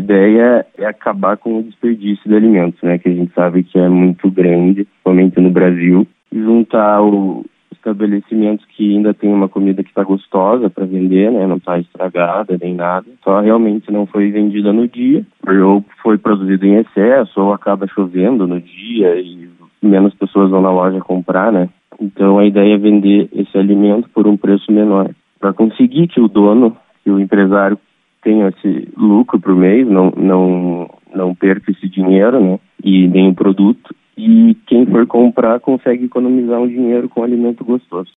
ideia é acabar com o desperdício de alimentos, né? Que a gente sabe que é muito grande, principalmente no Brasil. E juntar os estabelecimentos que ainda tem uma comida que está gostosa para vender, né? Não está estragada nem nada. Só realmente não foi vendida no dia, ou foi produzido em excesso, ou acaba chovendo no dia e menos pessoas vão na loja comprar, né? Então a ideia é vender esse alimento por um preço menor, para conseguir que o dono, que o empresário tenha esse lucro por mês, não perca esse dinheiro, né? E nem o produto. E quem for comprar consegue economizar um dinheiro com alimento gostoso.